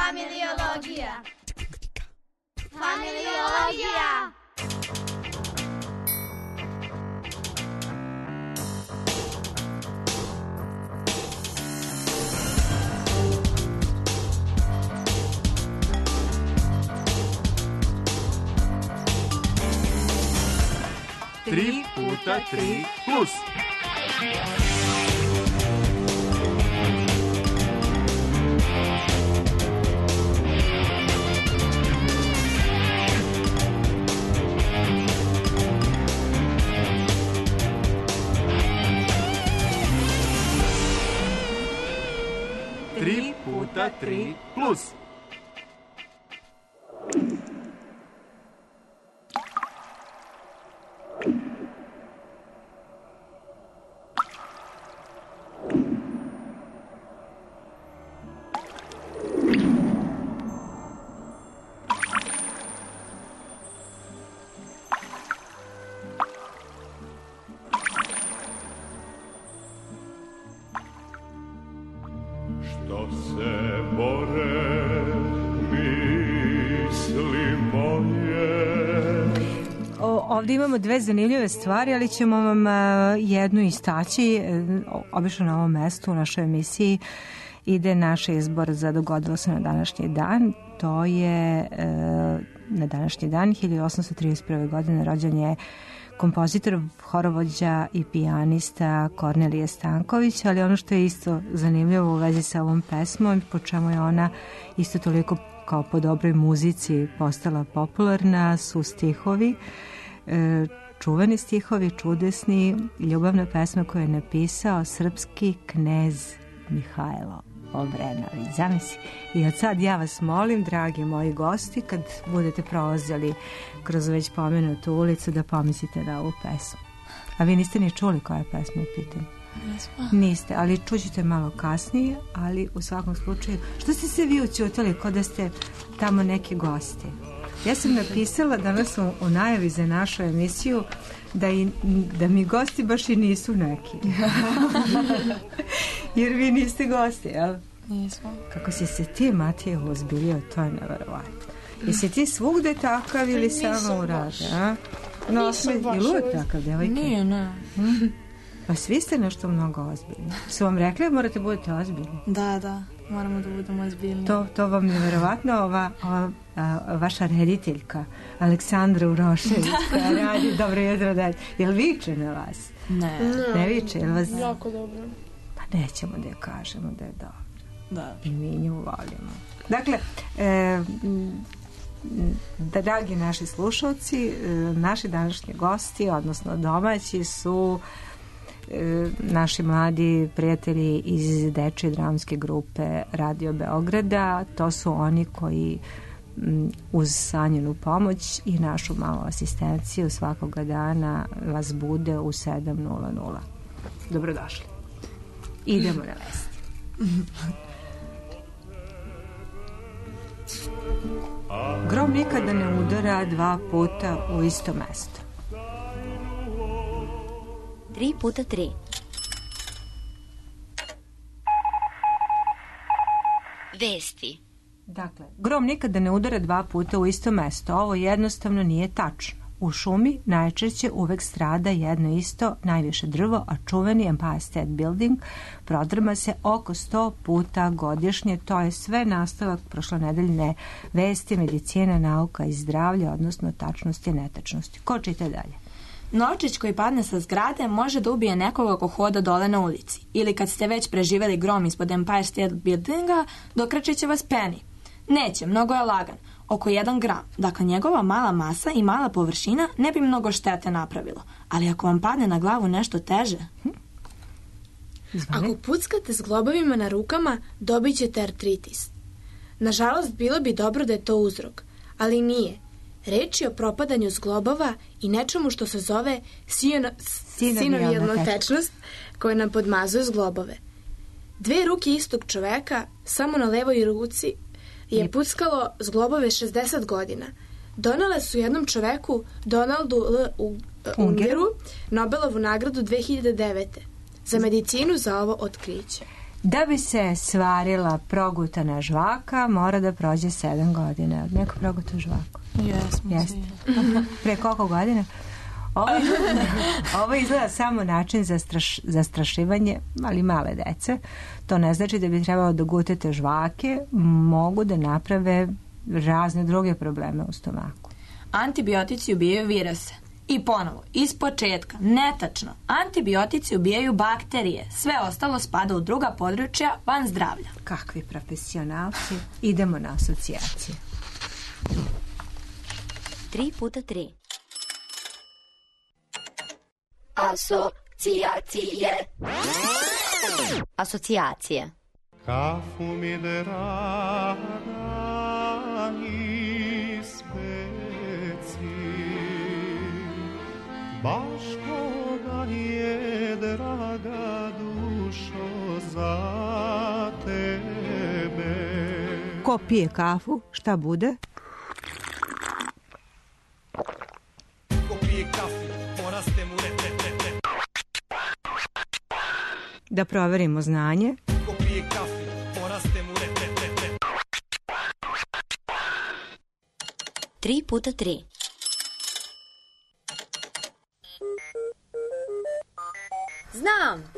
Familiologija. Familiologija. Tri puta tri plus. Tri puta tri plus. Ovdje imamo dve zanimljive stvari, ali ćemo vam jednu istaći. Obično na ovom mestu u našoj emisiji ide naš izbor za dogodilo se na današnji dan. To je na današnji dan 1831. godine rođen je kompozitor, horovođa i pijanista Kornelije Stanković, ali ono što je isto zanimljivo u vezi sa ovom pesmom, po čemu je ona isto toliko kao po dobroj muzici postala popularna, su stihovi, čuveni stihovi, čudesni, ljubavna pesma koju je napisao srpski knez Mihajlo Obrenović. Zamisli. I od sad ja vas molim, dragi moji gosti, kad budete prolazili kroz već pomenutu ulicu, da pomislite na ovu pesmu. A vi niste ni čuli koja je pesma u pitanju? Niste, ali čućete malo kasnije, ali u svakom slučaju, što ste se vi učutili kao da ste tamo neki gosti? Ja sam napisala danas u najavi za našu emisiju da mi gosti baš i nisu neki. Jer vi niste gosti, jel? Nismo. Kako si se ti, Matije, ozbiljio, to je neverovatno. Jesi ti svugde takav ili samo u rade, a? No, ili uvek takav, devojka? Nije, ne. Pa svi ste nešto mnogo ozbiljni. Su vam rekli da morate budete ozbiljni? Da, moramo da budemo ozbiljni. To vam je verovatno ova vaša rediteljka Aleksandra Urošević koja radi Dobro jutro, da. Jel viče na vas? Ne viče, jel vas? Jako dobro. Pa nećemo da je kažemo da je dobro. Da. I mi nju volimo. Dakle, dragi naši slušalci, naši današnji gosti, odnosno domaći, su naši mladi prijatelji iz dečje dramske grupe Radio Beograda. To su oni koji uz Sanjinu pomoć i našu malu asistenciju svakoga dana vas bude u 7:00. Dobrodošli. Idemo na vesti. Grom nikada ne udara dva puta u isto mesto. 3 puta 3. Vesti. Dakle, grom nikada ne udara dva puta u isto mesto. Ovo jednostavno nije tačno. U šumi najčešće uvek strada jedno isto, najviše drvo, a čuveni Empire State Building prodrma se oko 100 puta godišnje. To je sve nastavak prošlonedeljne vesti, medicina, nauka i zdravlje, odnosno tačnosti i netačnosti. Ko čita dalje? Novčić koji padne sa zgrade može da ubije nekoga ko hoda dole na ulici. Ili kad ste već preživeli grom ispod Empire State Buildinga, dokračit će vas Penny. Neće, mnogo je lagan. Oko 1 gram. Dakle, njegova mala masa i mala površina ne bi mnogo štete napravilo. Ali ako vam padne na glavu nešto teže... Ako puckate s globovima na rukama, dobit ćete artritis. Nažalost, bilo bi dobro da je to uzrok, ali nije. Reč je o propadanju zglobova i nečemu što se zove sinovijalna tečnost koja nam podmazuje zglobove. 2 ruke istog čoveka, samo na levoj ruci, je puckalo zglobove 60 godina. Donale su jednom čoveku, Donaldu L. Ungeru, Nobelovu nagradu 2009. za medicinu za ovo otkriće. Da bi se svarila progutana žvaka, mora da prođe 7 godina. Neko proguta žvaku? Jeste. Pre koliko godina? Ovo izgleda samo način za zastrašivanje, ali male dece. To ne znači da bi trebalo da gutate žvake, mogu da naprave razne druge probleme u stomaku. Antibiotici ubijaju viruse. I ponovo, iz početka, netačno, antibiotici ubijaju bakterije. Sve ostalo spada u druga područja van zdravlja. Kakvi profesionalci. Idemo na asocijacije. 3x3. Asocijacije. Kafu mi draga ispeci, baš koga je draga dušo za tebe. Ko pije kafu, šta bude? Ko pije kafu, poraste mu re. Da proverimo znanje. Ko pije kafu, poraste mu re. 3x3. Znam.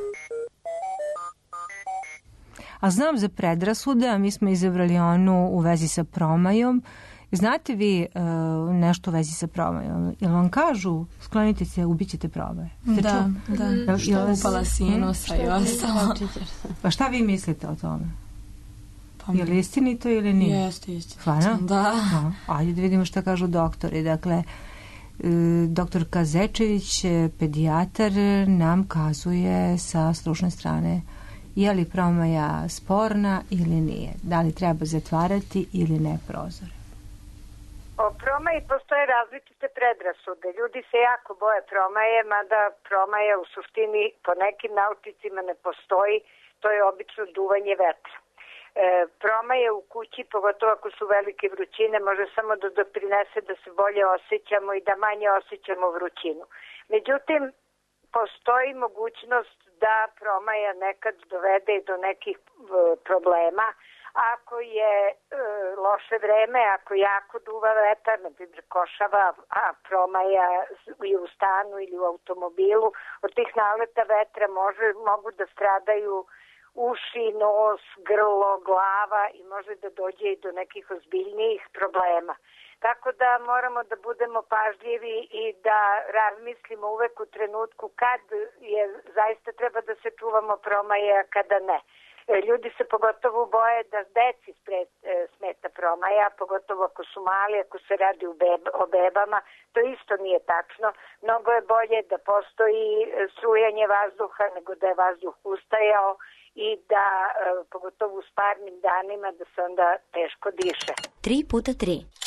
A znam za predrasude, a mi smo izabrali onu u vezi sa promajom. Znate vi nešto u vezi sa promajom? Jel vam kažu, sklonite se, ubićete promaje? Da. Što upala sinusa i ostalo. Pa šta vi mislite o tome? Je li istinito ili nije? Jeste istinito. Stvarno? Da. Ajde da vidimo šta kažu doktori. Dakle, doktor Kazečević, pedijatar, nam kazuje sa stručne strane je li promaja sporna ili nije. Da li treba zatvarati ili ne prozore. O promaji postoje različite predrasude. Ljudi se jako boje promaje, mada promaja u suštini po nekim naučnicima ne postoji. To je obično duvanje vetra. Promaje u kući, pogotovo ako su velike vrućine, može samo da doprinese da se bolje osjećamo i da manje osjećamo vrućinu. Međutim, postoji mogućnost da promaja nekad dovede do nekih problema. Ako je loše vreme, ako jako duva vetar, na primjer košava, a promaja i u stanu ili u automobilu, od tih naleta vetra mogu da stradaju uši, nos, grlo, glava i može da dođe i do nekih ozbiljnijih problema. Tako da moramo da budemo pažljivi i da razmislimo uvek u trenutku kad je zaista treba da se čuvamo promaje, a kada ne. Ljudi se pogotovo boje da deci smeta promaja, pogotovo ako su mali, ako se radi o bebama. To isto nije tačno. Mnogo je bolje da postoji strujanje vazduha nego da je vazduh ustajao i da, pogotovo u parnim danima, da se onda teško diše. 3x3.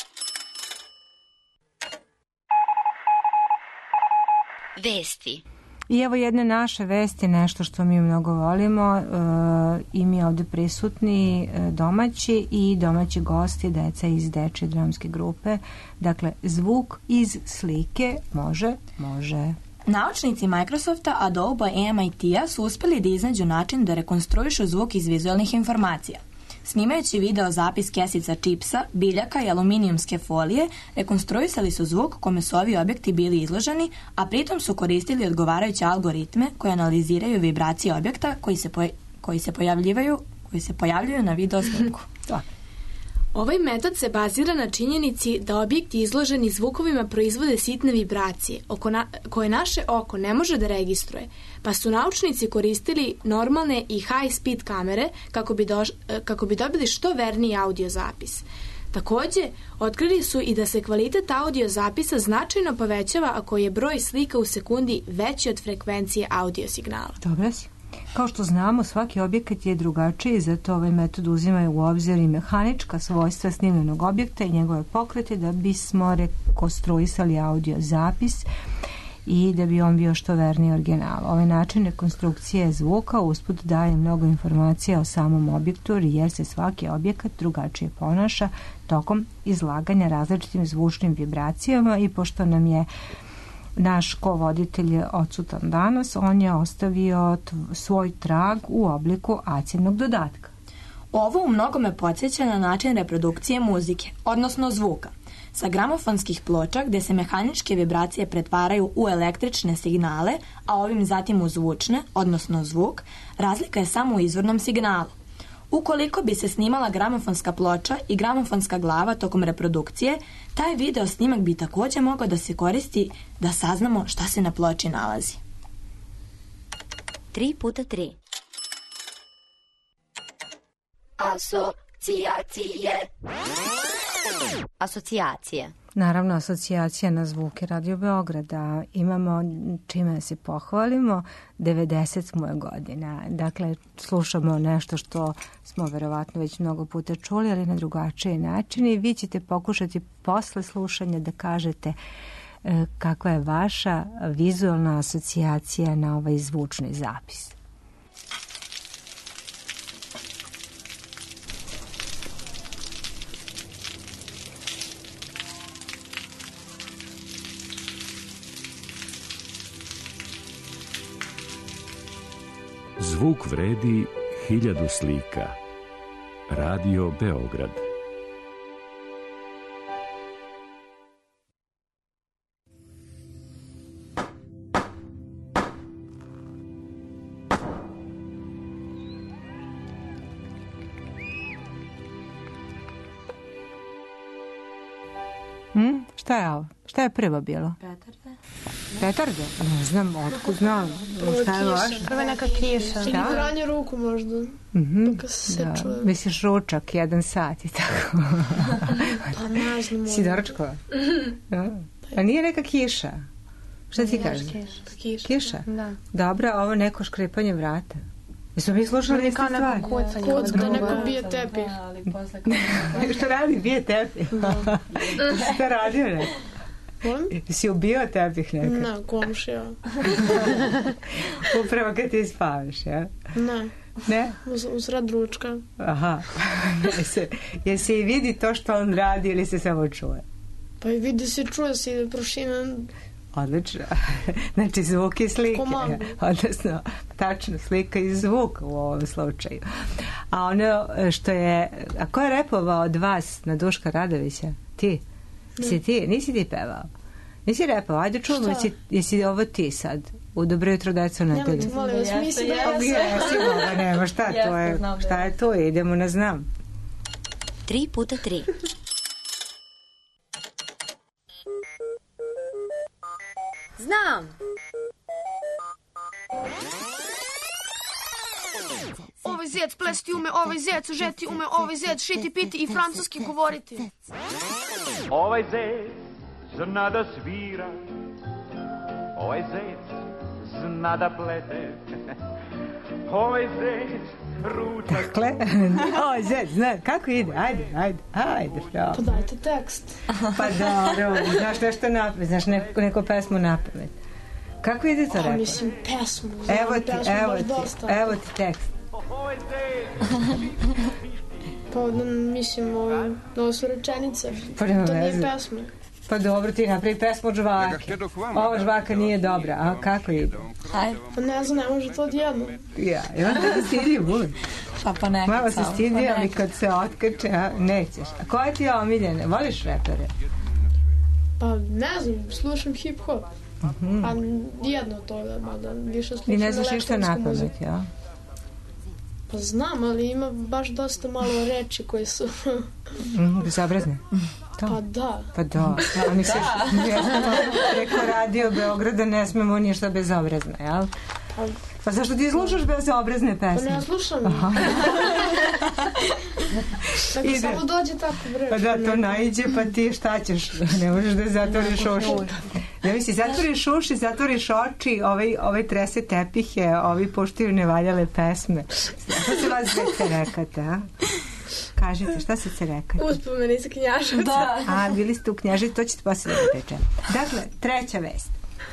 Vesti. I evo jedne naše vesti, nešto što mi mnogo volimo, i mi ovde prisutni domaći i domaći gosti, deca iz dečje dramske grupe. Dakle, zvuk iz slike može. Naučnici Microsofta, Adobe i MIT-a su uspeli da iznađu način da rekonstruišu zvuk iz vizualnih informacija. Snimajući video zapis kesica čipsa, biljaka i aluminijumske folije, rekonstruisali su zvuk kome su ovi objekti bili izloženi, a pritom su koristili odgovarajuće algoritme koje analiziraju vibracije objekta koji se pojavljuju na video snimku. Ovaj metod se bazira na činjenici da objekti izloženi zvukovima proizvode sitne vibracije koje naše oko ne može da registruje, pa su naučnici koristili normalne i high-speed kamere kako bi dobili što verniji audio zapis. Takođe, otkrili su i da se kvalitet audio zapisa značajno povećava ako je broj slika u sekundi veći od frekvencije audio signala. Dobro si. Kao što znamo, svaki objekat je drugačiji, zato ovaj metod uzima u obzir i mehanička svojstva snimljenog objekta i njegove pokrete da bismo rekonstruisali audio zapis i da bi on bio što verniji original. Ovaj način rekonstrukcije zvuka usput daje mnogo informacija o samom objektu jer se svaki objekat drugačije ponaša tokom izlaganja različitim zvučnim vibracijama i pošto nam je naš kovoditelj je odsutan danas, on je ostavio svoj trag u obliku acidnog dodatka. Ovo u mnogome podsjeća na način reprodukcije muzike, odnosno zvuka. Sa gramofonskih ploča gdje se mehaničke vibracije pretvaraju u električne signale, a ovim zatim u zvučne, odnosno zvuk, razlika je samo u izvornom signalu. Ukoliko bi se snimala gramofonska ploča i gramofonska glava tokom reprodukcije, taj video snimak bi također mogao da se koristi da saznamo šta se na ploči nalazi. 3x3. Asocijacije. Naravno, asocijacija na zvuke Radio Beograda. Imamo čime se pohvalimo, 90 smo godina. Dakle, slušamo nešto što smo verovatno već mnogo puta čuli, ali na drugačiji način i vi ćete pokušati posle slušanja da kažete kakva je vaša vizualna asocijacija na ovaj zvučni zapis. Zvuk vredi 1000 slika. Radio Beograd. Šta je ovo? Šta je prvo bilo? Petarde? Ne znam, otkud znam. Šta je vaš? Prva neka kiša. Ili pranje ruku možda. Dok se čuje. Misliš ručak, 1 sat i tako. Pa ne znam. Si doručkova? A nije neka kiša? Šta ti kažeš? Kiša? Da. Dobro, ovo neko škripanje vrata. Jesmo mi slušali iste stvari? Kocka, neko bije tepih. Što radi? Bije tepih? Šta radio neko? Si ubio tepih neko? Ne, komšija. Upravo kad ti spavaš, ja? Ne. Ne? Usred ručka. Aha. Jel se i vidi to što on radi ili se samo čuje? Pa i vidi se, čuje se, ide prošine. Odlično. Znači zvuk i slike. Odnosno, tačno, slika i zvuk u ovom slučaju. A ono što je... A ko je repovao od vas na Duška Radovića? Ti? Si ti? Nisi ti pevao? Nisi repao? Ajde čujemo, jesi ovo ti sad? U Dobro jutro, deco na tebi. Nemojte, molim vas, mislim da ja sam. Nema, šta to je? Šta je to? Idemo na znam. 3x3. Znam. Ovaj zec plesti ume, ovaj zec žeti ume, ovaj zec šiti piti i francuski govoriti. Ovaj zec zna da svira, ovaj zec zna da plete, ovaj zec ručak... Dakle, ovaj zec, zna, kako ide? Ajde, pravo. Pa dajte tekst. Pa dobro, znaš nešto napamet, znaš neku pesmu napamet. Kako ide to repa? Mislim, pesmu. Evo ti tekst. Pa mislim, ovo su rečenice. Pa to nije pesma. Pa dobro, ti napravi pesmu od žvake. Ova žvaka nije dobra, a kako ide? Ajde. Pa ne znam, ne može to odjedno. Ja, onda se stidi uvijek. Pa neka. Malo se stidi, ali kad se otkače, nećeš. A koja ti je omiljena? Voliš repere? Pa ne znam, slušam hip-hop. A jedno to da, mada više slušam i ne znaš ništa napamet, ja? Pa znam, ali ima baš dosta malo reči koje su... Bezobrazne? Pa da. A misliš, preko Radio Beograda ne smemo ništa bezobrazno, jel? Pa zašto ti slušaš bezobrazne pesme? Pa ne slušam. Tako samo dođe tako vreč. Pa da, to naiđe, pa ti šta ćeš? Ne možeš da zatvoriš uši. Ne misli, zatvoriš uši, zatvoriš oči, ovaj trese tepihe, ovi puštaju nevaljale pesme. Šta se vas dve rekate, a? Kažite, šta se rekate? Uspomeni sa Knjaževca. Da. A, bili ste u Knjaževcu, to ćete poslije da pričam. Dakle, treća vest.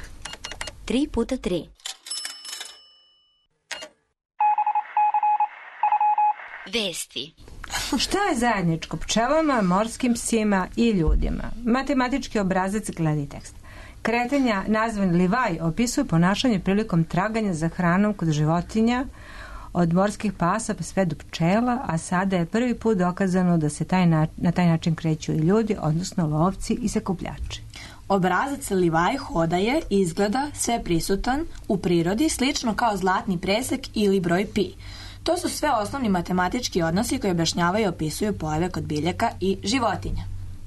3x3. Vesti. Šta je zajedničko pčelama, morskim psima i ljudima? Matematički obrazac gledi tekst. Kretanja nazvan livaj opisuju ponašanje prilikom traganja za hranom kod životinja, od morskih pasa pa sve do pčela, a sada je prvi put dokazano da se na taj način kreću i ljudi, odnosno lovci i sakupljači. Obrazac livaj hoda je izgleda sve prisutan u prirodi, slično kao zlatni presek ili broj pi. To su sve osnovni matematički odnosi koji objašnjavaju i opisuju pojave kod biljaka i životinja.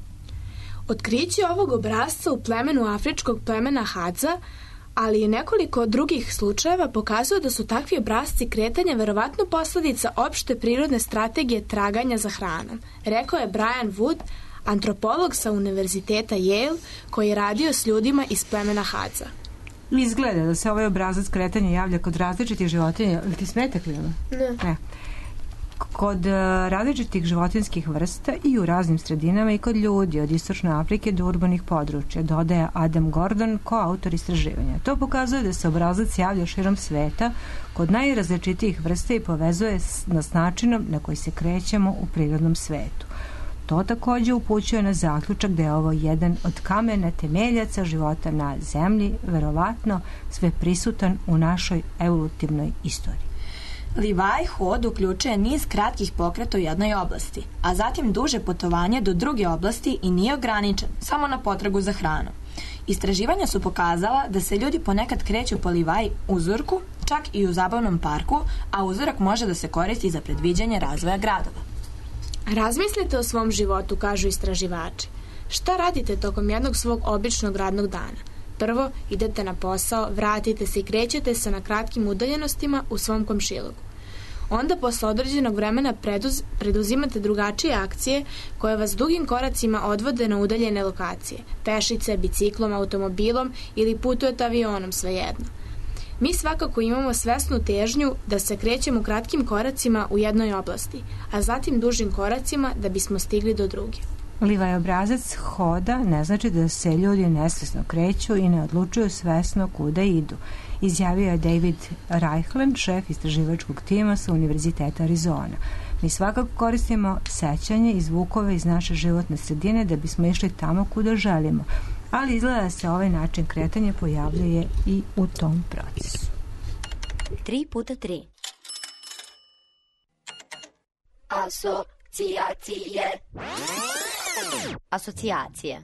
Otkriće ovog obrazca u plemenu afričkog plemena Hadza, ali i nekoliko drugih slučajeva pokazuju da su takvi obrazci kretanja verovatno posledica opšte prirodne strategije traganja za hranom, rekao je Brian Wood, antropolog sa Univerziteta Yale, koji je radio s ljudima iz plemena Hadza. Izgleda da se ovaj obrazac kretanja javlja kod različitih životinja. Ili ti smeta, Klima? Ne. Kod različitih životinskih vrsta i u raznim sredinama i kod ljudi od Istočne Afrike do urbanih područja, dodaje Adam Gordon, koautor istraživanja. To pokazuje da se obrazac javlja širom sveta kod najrazličitijih vrsta i povezuje nas načinom na koji se krećemo u prirodnom svetu. To također upućuje na zaključak da je ovo jedan od kamena temeljaca života na zemlji, verovatno sve prisutan u našoj evolutivnoj istoriji. Livaj hod uključuje niz kratkih pokreta u jednoj oblasti, a zatim duže putovanje do druge oblasti i nije ograničen, samo na potragu za hranu. Istraživanja su pokazala da se ljudi ponekad kreću po livaj uzorku, čak i u zabavnom parku, a uzorak može da se koristi za predviđanje razvoja gradova. Razmislite o svom životu, kažu istraživači. Šta radite tokom jednog svog običnog radnog dana? Prvo, idete na posao, vratite se i krećete se na kratkim udaljenostima u svom komšiluku. Onda, posle određenog vremena, preduzimate drugačije akcije koje vas dugim koracima odvode na udaljene lokacije. Pešice, biciklom, automobilom ili putujete avionom, svejedno. Mi svakako imamo svesnu težnju da se krećemo kratkim koracima u jednoj oblasti, a zatim dužim koracima da bismo stigli do druge. Livaj obrazac hoda ne znači da se ljudi nesvesno kreću i ne odlučuju svesno kuda idu, izjavio je David Reichland, šef istraživačkog tima sa Univerziteta Arizona. Mi svakako koristimo sećanje i zvukove iz naše životne sredine da bismo išli tamo kuda želimo, ali izgleda da se ovaj način kretanja pojavljuje i u tom procesu. 3x3 Asocijacije.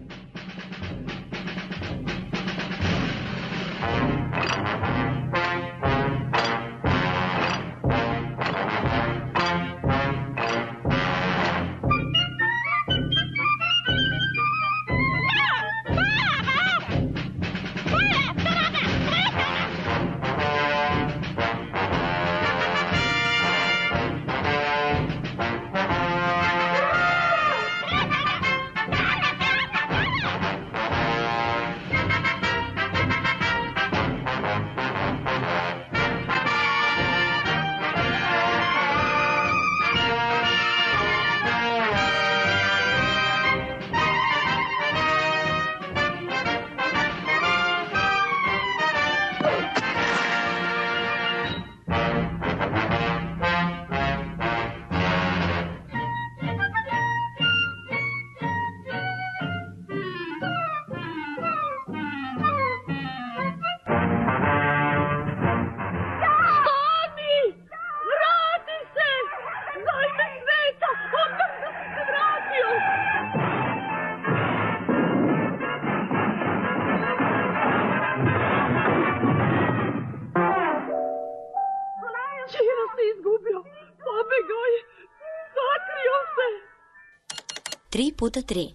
Izgubio, pobegao je, sakrio se. 3x3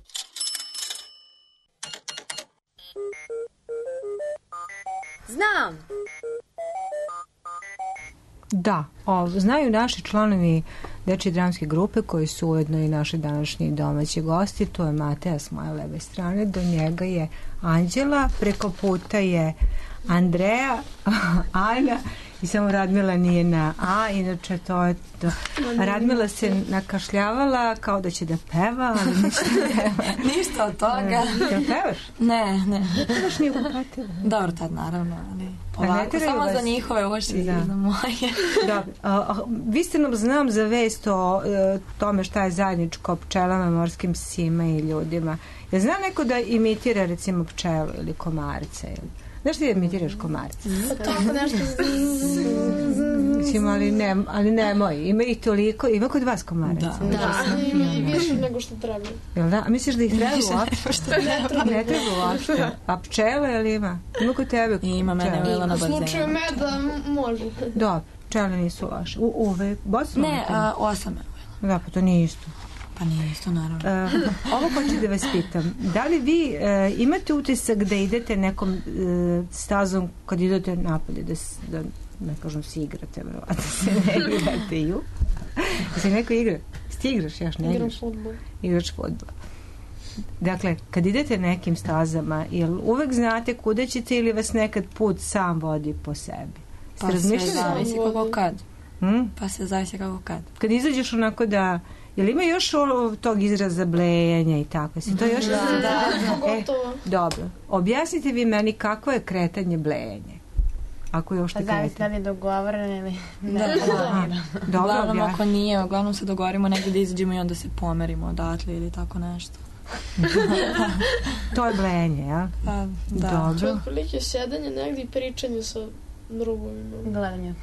Znam. Da, znaju naši članovi dečje dramske grupe koji su ujedno i naši današnji domaći gosti. To je Mateja s moje leve strane, do njega je Anđela, preko puta je Andreja, Ana I samo Radmila nije na A, inače to je to. Radmila se nakašljavala kao da će da peva, ali ništa ne peva. Ništa od toga. Jel pevaš? Ne. Pevaš nije kupatila. Dobro, tad naravno, ali ovako, samo za njihove uši i za moje. Dobro. Vi ste nam znam za vest o tome šta je zajedničko pčelama, morskim psima i ljudima. Ja znam neko da imitira recimo pčelu ili komarce ili... Znaš ti da imitiraš komarce? Tako nešto... Mislim, ali nemoj. Ima ih toliko. Ima kod vas komaraca? Da, ima i više nego što treba. Jel da? A misliš da ih treba uopšte? Ne treba uopšte. A pčele ili ima? Ima kod tebe? Ima, mene je uvela na bazenu. U slučaju meda može. Dobro, pčele nisu loše. Ne, 8 je. Da, pa to nije isto. Pa nije isto, naravno. Ovo hoću da vas pitam. Da li vi imate utisak da idete nekom stazom kad idete napolje, da ne kažem si igrate, da se ne igrate ju? Da se neko igra? Ti igraš, još ne igraš? Igraš fudbal. Dakle, kad idete nekim stazama, jel uvek znate kuda ćete ili vas nekad put sam vodi po sebi? Pa sve zavisi kako kad. Pa se zavisi kako kad. Kad izađeš onako da... Jel ima još tog izraza blejanja i tako? To još dobro. Objasnite vi meni kako je kretanje blejanje. Ako je uopšte kretanje. Zavisi da li je dogovoreno ili ne. Uglavnom ako nije, uglavnom se dogovorimo negdje da izađemo i onda se pomerimo odatle ili tako nešto. To je blejanje, jel? Pa, da. Dobro. To je otprilike sjedanje negdje i pričanje sa drugovima. Gledanje.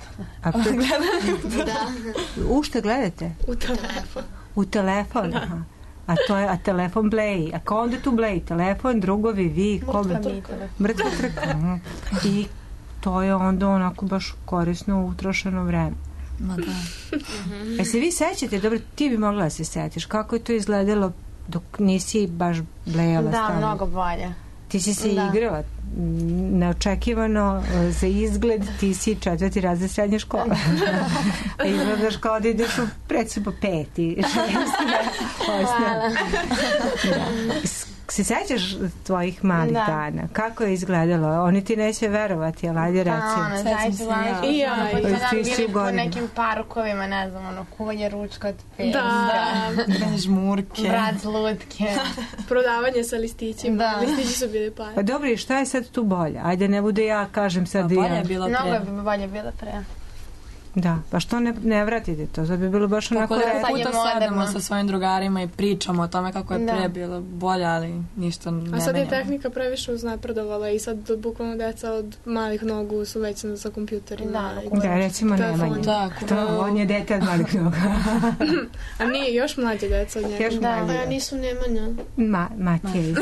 Da. U što gledate? U telefon. U telefon, aha. A telefon bleji. A ko onda tu bleji? Telefon, drugovi, vi? Mrtva trka. I to je onda onako baš korisno utrošeno vreme. Ma da. Se vi sećate, dobro, ti bi mogla da se setiš, kako je to izgledalo dok nisi baš blejala stavno? Da, mnogo bolje. Ti si se igrala neočekivano za izgled, ti si 4. razred srednje škole. A izgledaš kao da ideš u predsubo 5. 6. Hvala. Se sećaš tvojih malih dana? Kako je izgledalo? Oni ti neće verovati, ali ajde recimo. Zaista gledam. I ja. Bili po nekim parkovima, ne znam, kuvanje ručka od pesta. Žmurke. Brat lutke. Prodavanje sa listićima. Listići su bili pare. Pa dobro, i šta je sad tu bolje? Ajde, ne bude ja kažem sad da ja. Mnogo bi bolje bilo pre. Da, pa što ne vratite to? Sad bi bilo baš onako... Kako puta sedemo sa svojim drugarima i pričamo o tome kako je pre bilo bolje, ali ništa ne menjamo. A sad je tehnika previše uznapredovala i sad bukvalno deca od malih nogu su već sa kompjuterima. Da, recimo Nemanja. On je dete od malih noga. A nije, još mlađe deca od njega. Da, ja nisam Nemanja. Matija,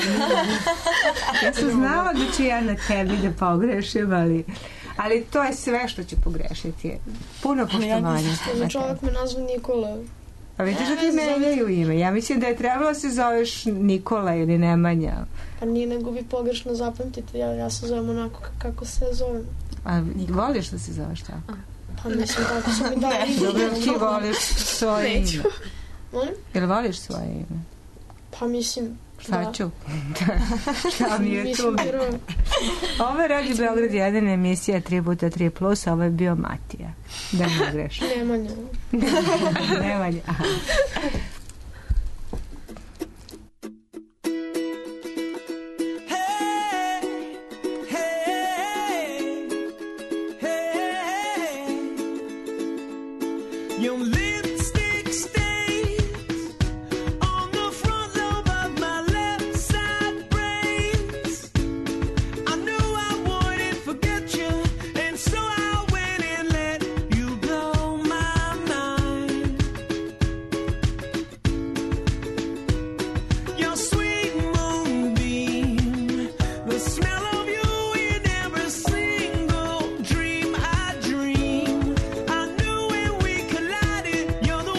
ja sam znala da ću ja na tebi da pogrešim, ali to je sve što će pogrešiti. Puno poštovanja. Čovjek me nazva Nikola. A vidiš da ti menjaju ime. Ja mislim da je trebalo se zoveš Nikola ili Nemanja. Pa nije, nego vi pogrešno zapamtite. Ja se zovem onako kako se zovem. A voliš da se zoveš tako? Pa mislim tako su mi dali. Dobro, ti voliš svoje ime. Molim? Jel voliš svoje ime? Pa mislim... Šta ću? Šta mi je tu? Ovo je Radio Beograd 1 emisija 3x3+, ovo je bio Matija. Da ne greš. Nemanja. Nemanja. You're the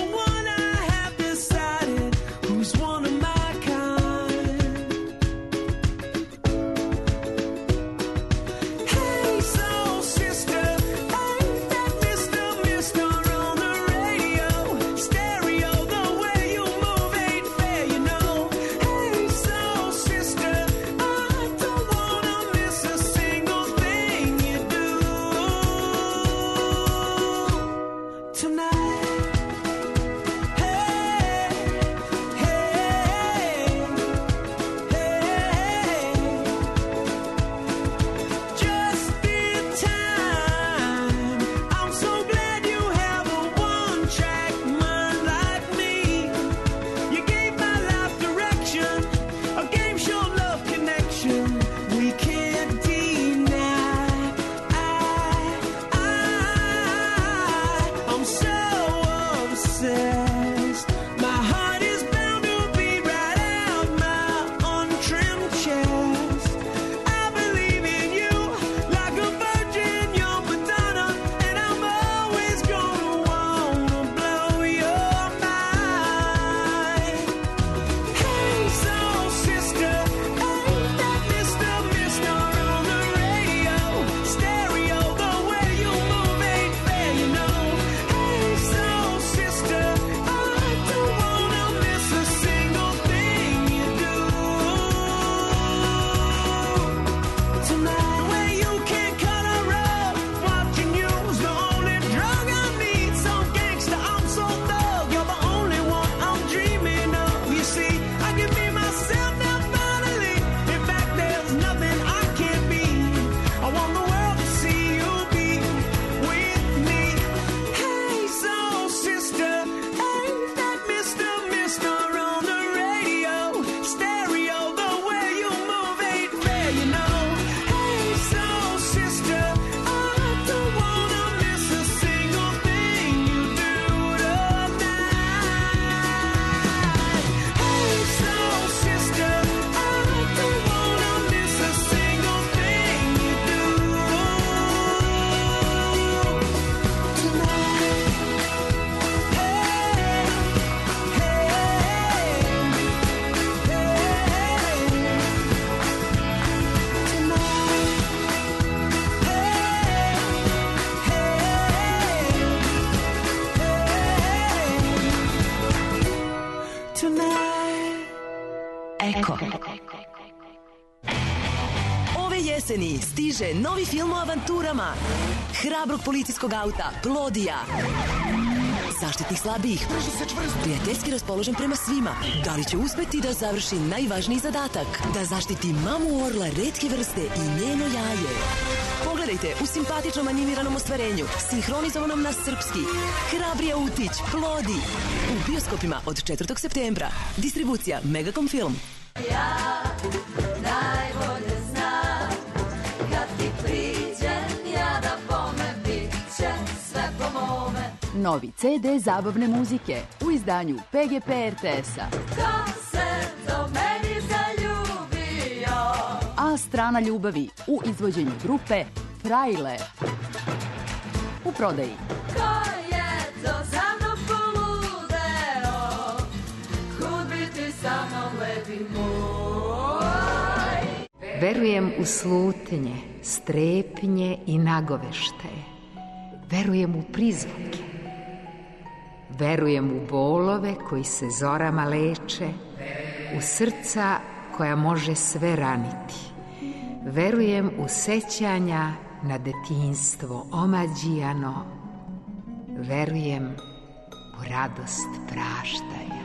Ove jeseni stiže novi film o avanturama hrabrog policijskog auta Plodija. Zaštitnik slabijih, prijateljski raspoložen prema svima. Da li će uspeti da završi najvažniji zadatak? Da zaštiti mamu orla retke vrste i njeno jaje. Pogledajte u simpatičnom animiranom ostvarenju, sinhronizovanom na srpski. Hrabri autić, Plodi. U bioskopima od 4. septembra. Distribucija Megacom Film. Ja najbolje znam, kad ti priđem, ja da bome bit će sve po mome. Novi CD zabavne muzike u izdanju PGP RTS-a. Ko se do meni zaljubio? A strana ljubavi u izvođenju grupe Trailer. U prodaji. Ko je to za mnom poludeo? Kud bi ti sa mnom lepi moj? Verujem u slutnje, strepnje i nagoveštaje. Verujem u prizvuke. Verujem u bolove koji se zorama leče, u srca koja može sve raniti. Verujem u sećanja na detinjstvo omađijano. Verujem u radost praštanja.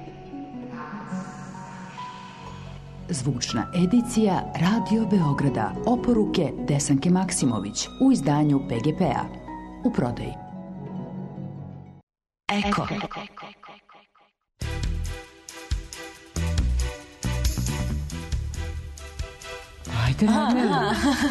Zvučna edicija Radio Beograda. Oporuke Desanke Maksimović u izdanju PGP-a. U prodaji. Eko. Ajde, Radmila.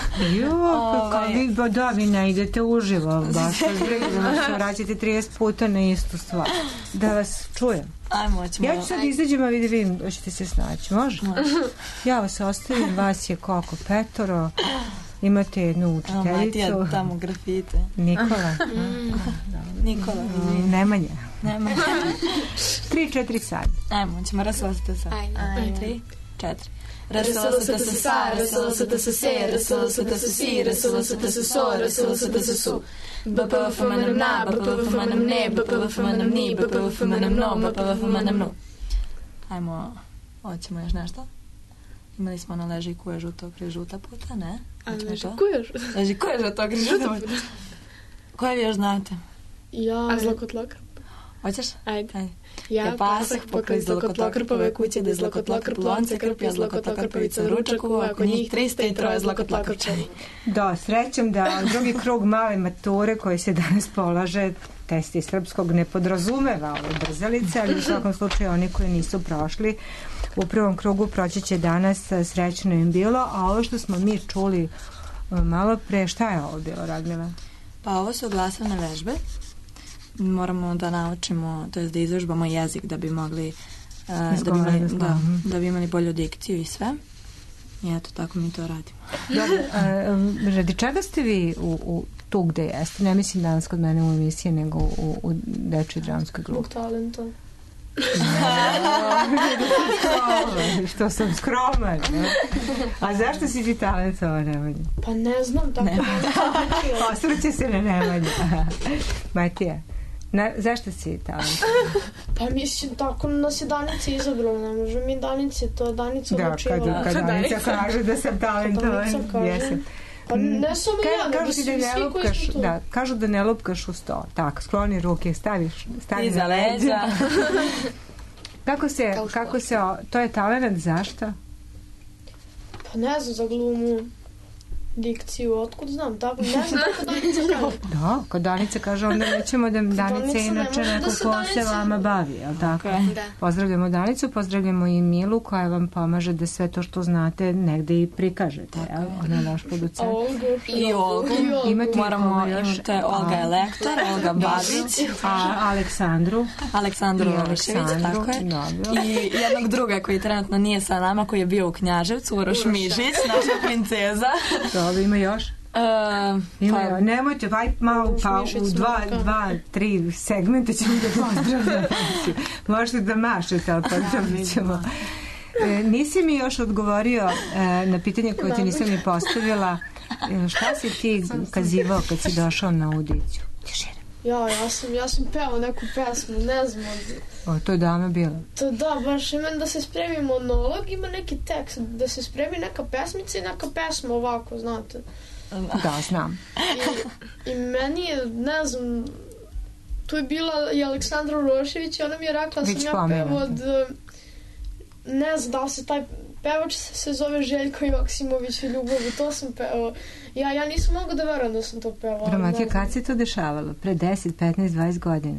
Da, vi ne idete uživo. Baš vas briga da vas vraćate 30 puta na istu stvar. Da vas čujem. Ajmo, ćemo. Ja ću sad izađem, a vidim, hoćete se snaći. Može? Ja vas ostavim, vas je koliko? 5. Imate jednu učiteljicu. Matija tamo grafite. Nikola. Nikola. Nemanja. 3-4 sad. Ajmo, ćemo raslasiti sad. 3, 4. RSLSTSSA, RSLSTSSE, RSLSTSSI, RSLSTSSO, RSLSTSSU. BPVFMNMNA, BPVFMNMNE, BPVFMNMNI, BPVFMNMNO, BPVFMNMNU. Ajmo, hoćemo još nešto? Imali smo ono leži kuje žuto kri žuta puta, ne? Leži kuje žuta? Leži kuje žuto kri žuta puta. Koje vi još znate? Ja. Zlokotlokrp. Hoćeš? Ajde. Ja pasak pokraj zlokotlokrpove kuće, da zlokotlokrp lonce krp, ja zlokotlokrpovica ručaku, ako njih 300 i 3 zlokotlokrčani. Da, srećem da drugi krug male mature koji se danas polaže, testi srpskog, ne podrazumeva ove brzalice, ali u svakom slučaju oni koji nisu prošli u prvom krugu proći će danas, srećno im bilo, a ovo što smo mi čuli malo pre, šta je ovo bilo, Radmila? Pa ovo su glasovne vežbe. Moramo da naučimo, to je da izvežbamo jezik da bi mogli da bi imali bolju dikciju i sve. I eto, tako mi to radimo. Dobro, radi čega ste vi tu gde jeste? Ne mislim danas kod mene u emisiji, nego u dečoj dramskoj grupi. Zbog talenta. Što sam skroman. A zašto si ti talentovan, Nemanja? Pa ne znam, tako osvrće se na Nemanja. Matija, zašto si talentovan? Pa mislim, tako nas je Danica izabrala, ne može mi Danice, to je Danica odlučivala. Da, kad Danica kaže da sam talentovan, jesam. Pa ne samo ja, nego svi koji smo tu. Da, kažu da ne lupkaš u sto. Tako, skloni ruke, stavi iza leđa. Kako se, to je talent, zašto? Pa ne znam, za glumu, dikciju, otkud znam, tako, ne znam kako Danica kaže. Da, kad Danica kaže, onda nećemo da Danica inače neko ko se vama bavi, jel tako? Pozdravljamo Danicu, pozdravljamo i Milu koja vam pomaže da sve to što znate negde i prikažete, jel? Ona je naš producent. I Olgu. Moramo imati Olga je lektor, Olga Babić. Aleksandru Aleksandrovićević, tako je. I jednog druga koji trenutno nije sa nama, koji je bio u Knjaževcu, Uroš Mišić, naša princeza. Dobro, ima još? Nemojte, malo pa u 2-3 segmenta ćemo da pozdravljamo. Možete da mašete, ali pozdravljamo ćemo. Nisi mi još odgovorio na pitanje koje ti nisam ni postavila. Šta si ti kazivao kad si došao na audiciju? Ja sam pevao neku pesmu, ne znam. To je davno bilo. To da, baš ima da se spremi monolog, ima neki tekst, da se spremi neka pesmica i neka pesma ovako, znate. Da, znam. I meni je, ne znam, tu je bila i Aleksandra Urošević i ona mi je rekla da sam ja pevao od... Ne znam da li se taj pevač se zove Željko Joksimović i Ljubavi, to sam pevao. Ja nisam mogla da verujem da sam to pevao. Dramatija, kad se to dešavalo? Pre 10, 15, 20 godina?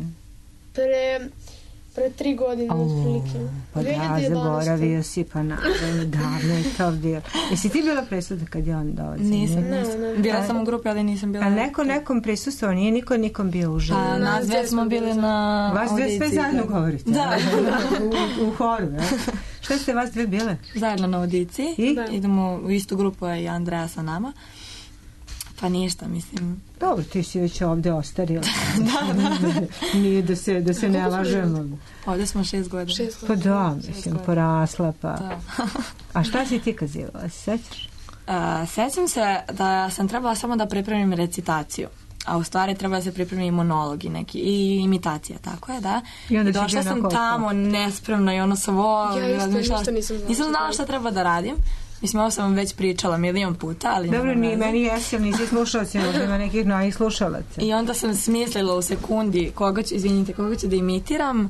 Pre 3 godine, otprilike. Pa da, zaboravio si, pa davno je to bilo. Jesi ti bila prisutna kad je on dolazi? Nisam. Bila sam u grupi, ali nisam bila... A neko nekom prisustvao, nije niko nikom bio uživo? Pa nas dve smo bili na audiciji. Vas dve sve zajedno govorite? Da. U horu, ne? Šta ste vas dve bile? Zajedno na audiciji. Idemo u istu grupu, i Andreja sa nama. Pa ništa, mislim. Dobro, ti si već ovde ostarila. Da. Nije da se ne lažemo. Ovde smo 6 godina. Pa da, mislim, porasla pa. Da. A šta si ti kazivala, se sećaš? Sećam se da sam trebala samo da pripremim recitaciju. A u stvari treba da se pripremi i monolog i neki, i imitacija, tako je, da. I došla sam tamo nespremna i ono sam nisam znala šta treba da radim. Mislim, ovo sam vam već pričala milion puta, ali... Dobro, meni jesam, nisi slušalci, možda ima nekih novih slušalaca. I onda sam smislila u sekundi koga ću da imitiram,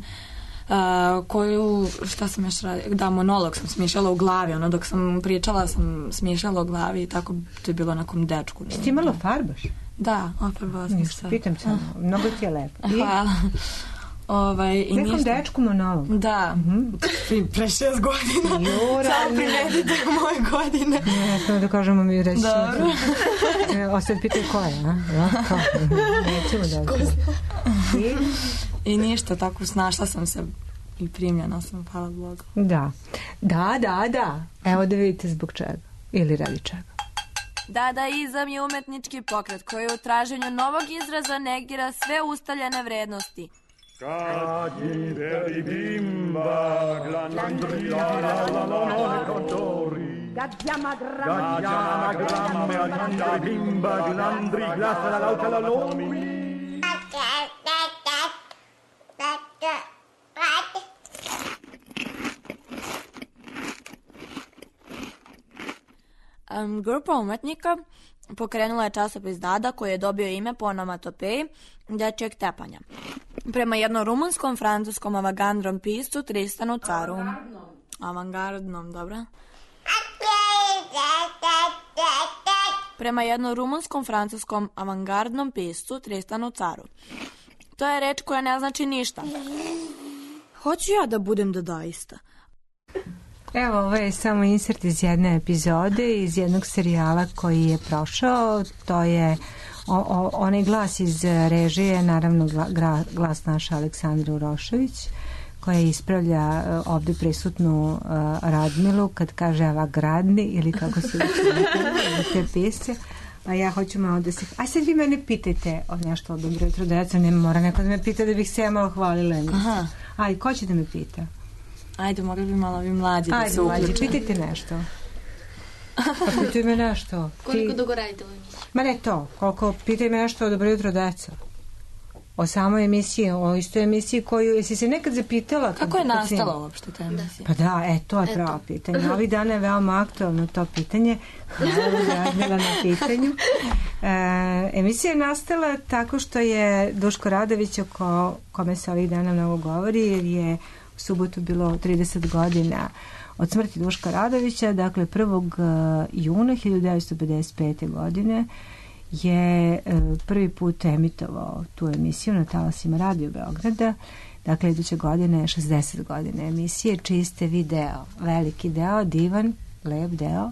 šta sam još radila? Da, monolog sam smišljala u glavi, ono, dok sam pričala sam smišljala u glavi i tako to je bilo nekom dečku. Ti malo farbaš? Da, ofarbala sam se. Pitam se, mnogo ti je lepo. Hvala. Nekom dečku monolog. Da, pre 6 godina. Samo privedite moje godine. Ne, samo da kažemo mi reći. Dobro. Ostad pitaj ko je, a? Nećemo da... I ništa, tako snašla sam se i primljena sam, hvala Bogu. Da. Evo da vidite zbog čega. Ili radi čega. Dadaizam je umetnički pokret koji u traženju novog izraza negira sve ustaljene vrednosti. Kad je veri bimba, glandri, la contori. Gaggiama gramme, bimba, glandri, glassa la lauta la lomi. Grupa umetnika pokrenula je časopis Dada koji je dobio ime po onomatopeji dečijeg tepanja. Prema jednom rumunskom, francuskom avangardnom piscu Tristanu Caru. Avangardnom, dobro. Prema jednom rumunskom, francuskom avangardnom piscu Tristanu Caru. To je reč koja ne znači ništa. Hoću ja da budem dadaista. Evo, ovo je samo insert iz jedne epizode, iz jednog serijala koji je prošao. To je onaj glas iz režije, naravno glas naša Aleksandra Urošević, koja ispravlja ovde prisutnu Radmilu kad kaže avangardni ili kako se te pisce. A ja hoću malo da se... Aj sad vi mene pitajte nešto o Dobro jutro deca, ne mora neko da me pita da bih se ja malo hvalila. Aj, ko će da me pita? Ajde, mogli bi malo ovi mlađi da se uključe. Ajde, pitajte nešto. Pa pitaj me nešto. Koliko dugo radite u emisiji? Ma ne to, pitaj me nešto o Dobro jutro deca. O samoj emisiji, o istoj emisiji koju, jesi se nekad zapitala? Kako je nastala uopšte ta emisija? Pa da, to je pravo pitanje. Ovih dana je veoma aktualno to pitanje. Hvala Radmila na pitanju. Emisija je nastala tako što je Duško Radović, o kome se ovih dana mnogo govori, jer je u subotu bilo 30 godina od smrti Duška Radovića, dakle 1. juna 1955. godine je prvi put emitovao tu emisiju na talasima Radio Beograda. Dakle, iduće godine je 60 godina emisije, čiji ste vi deo, veliki deo, divan, lep deo.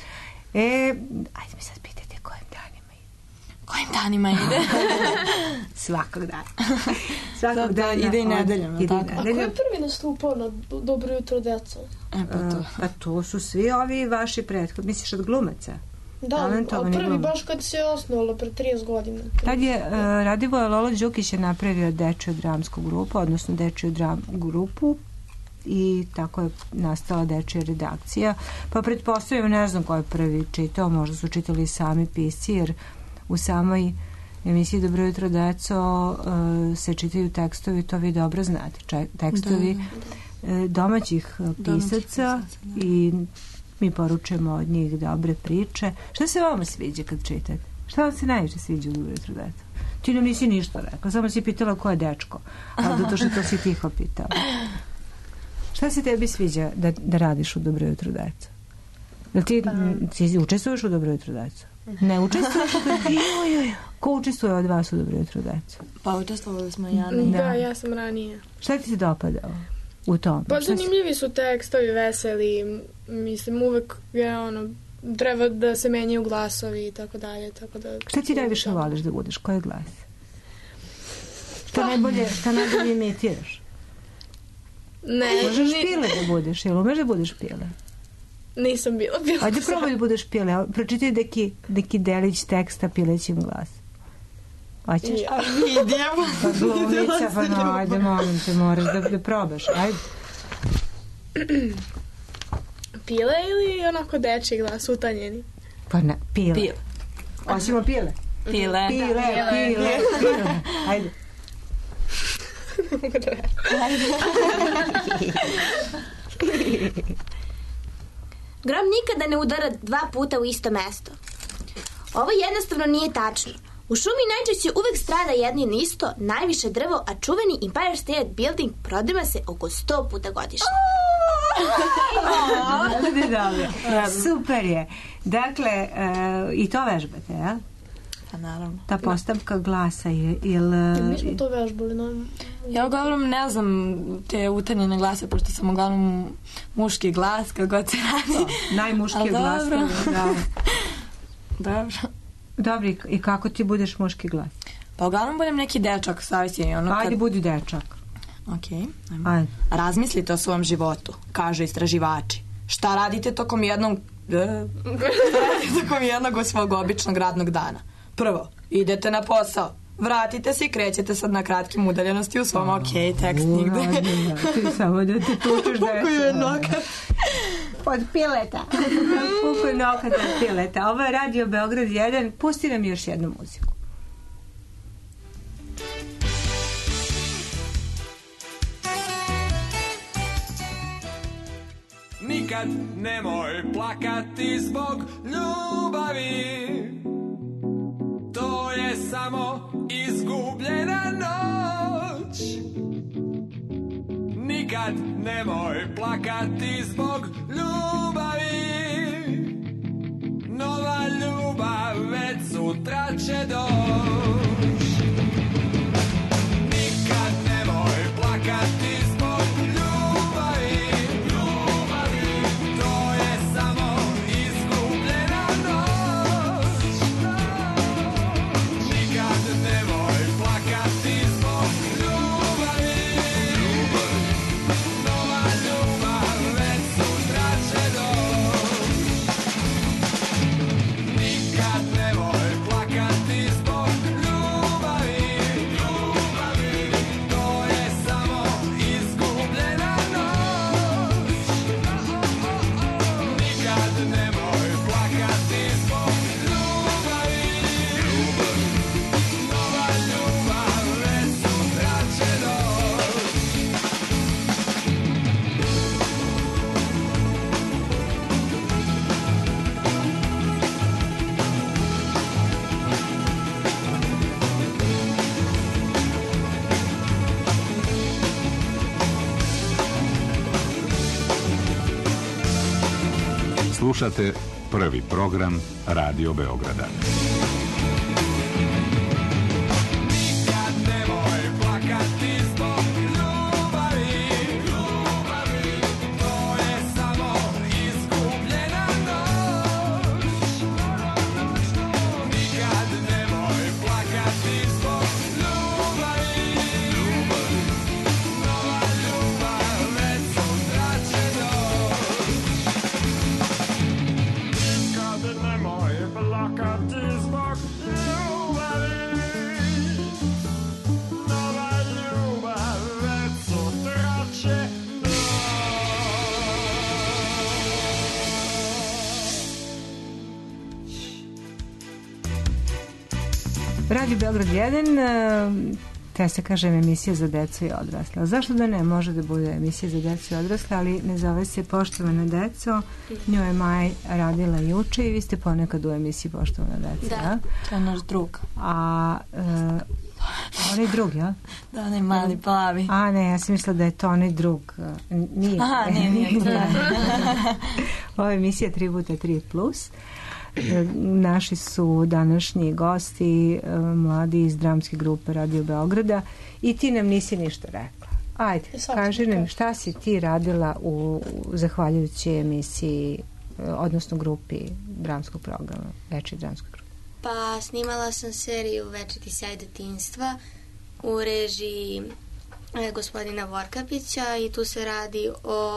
Ajde mi sad pitajte kojim danima ide. Kojim danima ide? Svakog dana. Svakog dana ide i nedeljama. A ko je prvi nastupao na Dobro jutro deca? Pa to su svi ovi vaši prethodni. Misliš od glumaca? Da, a prvi baš kad se je osnovalo pre 30 godina. Tad je Radivoje Lolo Đukić je napravio dečiju dramsku grupu, odnosno dečiju grupu, i tako je nastala dečija redakcija. Pa pretpostavljam, ne znam ko je prvi čitao, možda su čitali sami pisci, jer u samoj emisiji Dobro jutro deco se čitaju tekstovi, to vi dobro znate, tekstovi domaćih pisaca i mi poručujemo od njih dobre priče. Šta se vama sviđa kad čitate? Šta vam se najviše sviđa u Dobro jutro deco? Ti nam nisi ništa rekao, samo si pitala ko je dečko, ali zato što to si tiho pitala. Šta se tebi sviđa da radiš u Dobro jutro deco? Da ti učestvuješ u Dobro jutro deco? Ne učestvuješ u Dobro jutro deco? Ko učestvuje od vas u Dobro jutro deco? Pa učestvovali smo i Jana. Da, ja sam ranije. Šta ti se dopadao u tom? Pa zanimljivi su tekstovi, veseli, mislim uvek je treba da se menjaju glasovi i tako dalje, tako da... Šta ti najviše voliš da budeš? Koji glas? Šta najbolje imitiraš? Ne. Možeš Pile da budeš, jel umeš da budeš Pile? Nisam bila Pile. Ajde probaj da budeš Pile, pročitaj neki delić teksta Pilećim glas. Hoćeš? Ja vidim. Pa glumica, pa no, ajde molim te, moraš da probaš, ajde. Pile ili onako dečji glas, utanjeni? Pa ne, Pile. Hoćemo Pile? Pile. Ajde. Grom nikada ne udara 2 puta u isto mesto. Ovo jednostavno nije tačno. U šumi najčešće uvek strada jedno i isto, najviše drvo, a čuveni Empire State Building prodima se oko 100 puta godišnje. Super je. Dakle, i to vežbate, jel? Pa naravno. Ta postavka glasa je... Mi smo to vežbali, no? Ja uglavnom ne znam te utanjene glase, pošto sam uglavnom muški glas, kad god se radi. Najmuški glas. Dobro. Dobro, i kako ti budeš muški glas? Pa uglavnom budem neki dečak, savisi. Ajde, budi dečak. Ok. Razmislite o svom životu, kažu istraživači. Šta radite tokom jednog svog običnog radnog dana? Prvo, idete na posao, vratite se i krećete sad na kratkim udaljenosti u svom tekst nigde. Ti samo da te tučeš da je nokat. Od Pileta. Pukuj nokat od Pileta. Ovo je Radio Beograd 1. Pusti nam još jednu muziku. Nikad nemoj plakati zbog ljubavi, to je samo izgubljena noć. Nikad nemoj plakati zbog ljubavi, nova ljubav već sutra će doći. Nikad nemoj plakati zbog ljubavi, to je samo izgubljena noć. Nikad nemoj plakati zbog ljubavi, nova ljubav već sutra će doći. Nikad nemoj plakati zbog ljubavi, to je samo izgubljena noć. Nikad nemoj plakati zbog ljubavi, nova ljubav već sutra će doći. Slušate prvi program Radio Beograda. Nikad nemoj plakati zbog ljubavi, to je samo izgubljena noć. Nikad nemoj plakati zbog ljubavi, nova ljubav već sutra će doći. Nikad nemoj plakati zbog Radio Beograd 1, te se kažem emisija za decu i odrasle. A zašto da ne može da bude emisija za decu i odrasle, ali ne zove se Poštovana deco, nju je Maj radila juče i vi ste ponekad u emisiji Poštovana deca. Da, to je naš drug. A onaj drug, ja? Da, onaj mali plavi. A ne, ja sam mislila da je to onaj drug. Nije. Aha, nije to. Ova emisija 3x3+. Naši su današnji gosti mladi iz dramske grupe Radio Beograda i ti nam nisi ništa rekla. Ajde, kaži nam šta si ti radila zahvaljujući emisiji, odnosno grupi dramskog programa, Večiti dramskog programa. Pa snimala sam seriju Večiti sjaj detinjstva u režiji gospodina Vorkapića i tu se radi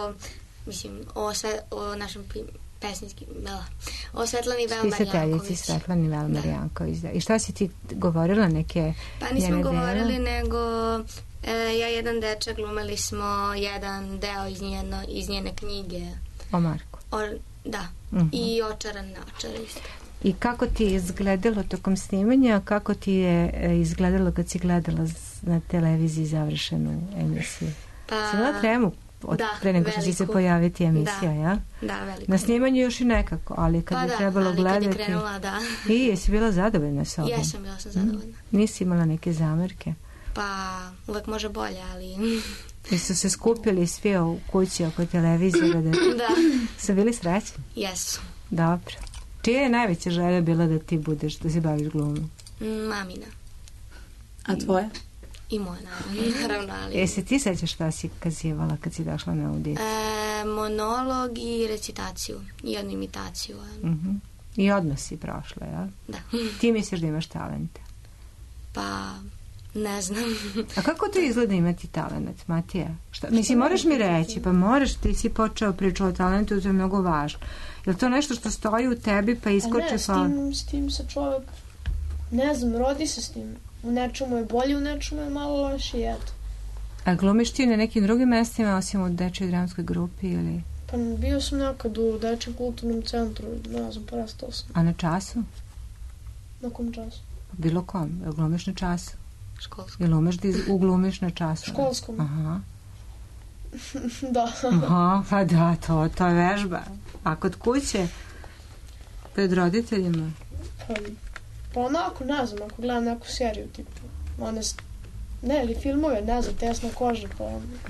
o našem pesnički, o Svetlani Velmar-Janković. Svetlani Velmar-Janković, da. I šta si ti govorila, neke Pa nismo govorili, nego ja i jedan dečak glumili smo jedan deo iz njene knjige. O Marku. Da, i Očaran naočar isto. I kako ti je izgledalo tokom snimanja, kako ti je izgledalo kad si gledala na televiziji završenu emisiju? Pa, si imala tremu? Pre nego što će se pojaviti emisija, ja? Da, veliko. Na snimanju još i nekako, ali kad je trebalo gledati... Kad je krenula, da. I jesi bila zadovoljna sa sobom? Jesam, bila sam zadovoljna. Nisi imala neke zamerke? Pa, uvek može bolje, ali... I su se skupili svi u kući oko televizora da... Su bili srećni? Jesu. Dobro. Čija je najveća želja bila da ti budeš, da se baviš glumom? Mamina. A tvoja? I moja, naravno, ali... Jesi ti sećaš šta si kazivala kad si došla na audiciju? Monolog i recitaciju. I jednu imitaciju. I odmah si prošla, ja? Da. Ti misliš da imaš talenta? Pa, ne znam. A kako to izgleda imati talent, Matija? Mislim, moraš mi reći, pa moraš, ti si počeo priču o talentu, to je mnogo važno. Je li to nešto što stoji u tebi pa iskoče? Ne, s tim se čovjek, ne znam, rodi se s tim. U nečemu je bolje, u nečemu je malo loše, eto. A glumiš ti na nekim drugim mestima, osim u dečjoj dramskoj grupi, ili? Pa bio sam nekad u dečjem kulturnom centru, ne znam, porastao sam. A na času? Na kom času? Bilo kom, jel glumiš na času? Školskom. Jel umeš da uglumiš na času? Školskom. Aha. Da. Aha, pa da, to je vežba. A kod kuće? Pred roditeljima? Pa onako, ne znam, ako gledam neku seriju, tipu, ne, ili filmove, ne znam, Tesna koža, pa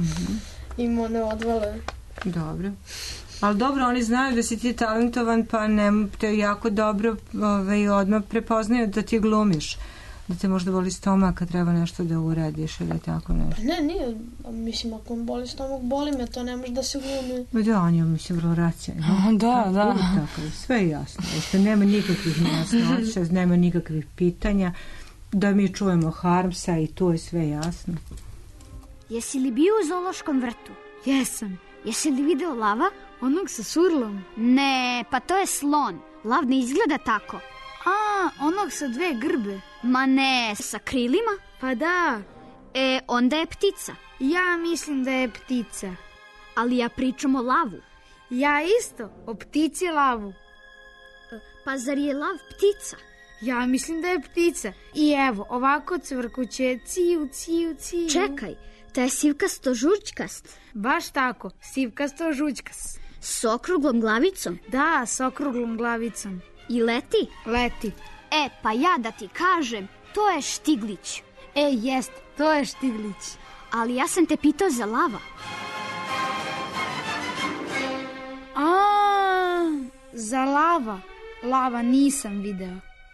im one odvale. Dobro. Ali dobro, oni znaju da si ti talentovan, pa te jako dobro odmah prepoznaju da ti glumiš. Da te možda boli stomak kad treba nešto da uradiš ili tako nešto. Pa ne, nije. Mislim, ako mi boli stomak, boli me, to ne može da se glumi. Da, on je, mislim, vrlo racionalno. Da. Tako, sve je jasno. Nema nikakvih nejasnoća, nema nikakvih pitanja. Da mi čujemo Harmsa i to je sve jasno. Jesi li bio u zoološkom vrtu? Jesam. Jesi li video lava? Onog sa surlom? Ne, pa to je slon. Lav ne izgleda tako. A, onog sa dve grbe. Ma ne, sa krilima? Pa da. Onda je ptica. Ja mislim da je ptica. Ali ja pričam o lavu. Ja isto, o ptici lavu. Pa zar je lav ptica? Ja mislim da je ptica. I evo, ovako cvrkuće, ciju, ciju, ciju. Čekaj, to je sivkasto žučkast. Baš tako, sivkasto žučkast. S okruglom glavicom? Da, s okruglom glavicom. I leti? Leti. Pa ja da ti kažem, to je štiglić. Jest, to je štiglić. Ali ja sam te pitao za lava. Za lava. Lava nisam video.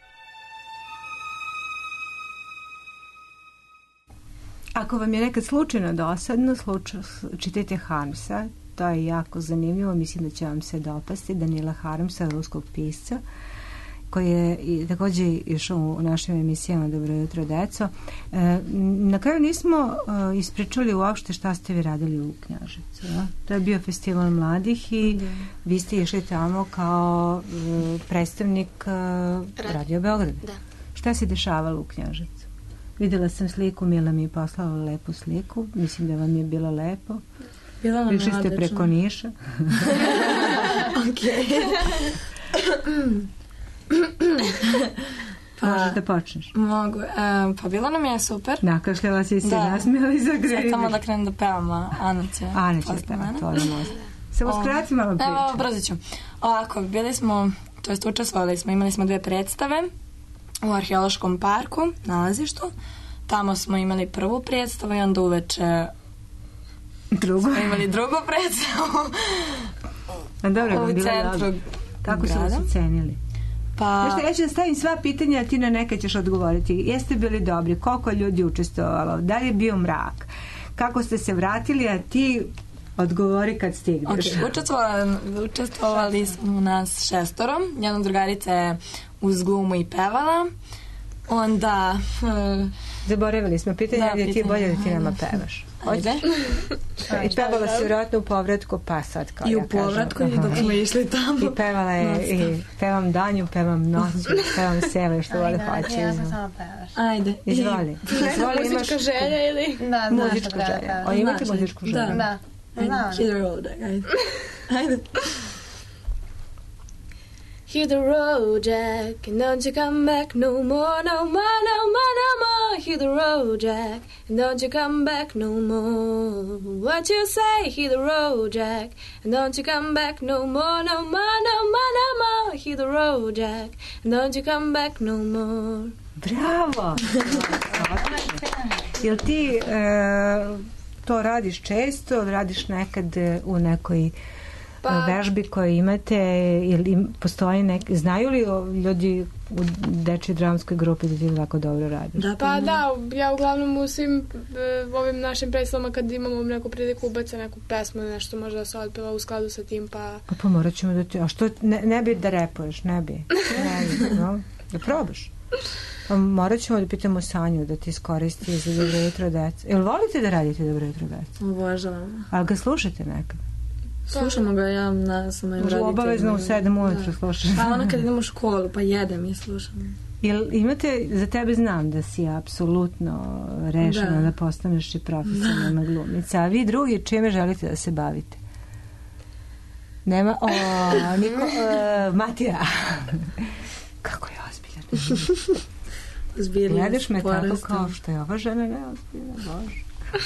Ako vam je nekad slučajno dosadno, čitajte Harmsa. To je jako zanimljivo, mislim da će vam se dopasti. Daniela Harmsa, ruskog pisca, koji je također išao u našim emisijama Dobro jutro, deco. Na kraju nismo ispričali uopšte šta ste vi radili u Knjaževcu. Ja? To je bio festival mladih i vi ste išli tamo kao predstavnik Radio Beograda. Da. Šta se dešavalo u Knjaževcu? Vidjela sam sliku, Mila mi je poslala lepu sliku. Mislim da vam je bilo lepo. Prišli ste preko Niša. Možeš da počneš. Mogu. Pa bilo nam je super. Nakašljala si se, nasmijali za grejviš. Sad samo da krenem da pevam, Ana će peva, to je možda. Samo skrati malo priče. Evo, brzo ću. Ovako, učestvovali smo, imali smo 2 predstave u Arheološkom parku, nalazištu. Tamo smo imali prvu predstavu i onda uveče smo imali drugu predstavu. Dobro, u centru. Kako su vas ocenili? Ja ću da stavim sva pitanja, a ti na neka ćeš odgovoriti. Jeste bili dobri? Koliko ljudi učestvovalo? Da li je bio mrak? Kako ste se vratili, a ti odgovori kad stigneš. Učestvovali smo nas 6. Jedna drugarica je uz glumu i pevala. Onda... Zaboravili smo pitanje, gdje ti je bolje da ti nama pevaš. Ajde. I pevala se vjerojatno u povratku, pa sad kao ja kažem. I u povratku i dok smo išli tamo. I pevala je, i pevam danju, pevam noću, pevam sele, što vole hoće. Ja sam samo pevaš. Ajde. Izvoli. Muzička želja ili? Da, muzička želja. O, imate muzičku želju? Da. Hit the road, ajde. Hit the road, Jack, and don't you come back no more, no more, no more, no more. Hit the road, Jack, and don't you come back no more. What you say? Hit the road, Jack, and don't you come back no more, no more, no more, no more. Hit the road, Jack, and don't you come back no more. Bravo! Jel ti to radiš često, radiš nekad u nekoj vežbi koje imate, ili postoji neki, znaju li ljudi u dečjoj dramskoj grupi da ti tako dobro radiš? Ja uglavnom u svim ovim našim predstavama kad imamo neku priliku ubaca neku pesmu ili nešto može da se otpeva u skladu sa tim, pa morat ćemo da ti, a što ne bi da repuješ, ne bi da probaš. Pa morat ćemo da pitamo Sanju da ti iskoristi za Dobro jutro deca. Jel volite da radite Dobro jutro deca? Obožavam. Ali ga slušate nekad? Slušamo ga ja na samom roditelju. Obavezno u 7 ujutro slušaš. Pa ono kad idemo u školu, pa jedem i slušam. Jel imate, za tebe znam da si apsolutno rešena da postaneš i profesionalna glumica, a vi drugi čime želite da se bavite? Nema, Matija. Kako je ozbiljan. Gledaš me tako kao što je ova žena neozbiljna, Bože.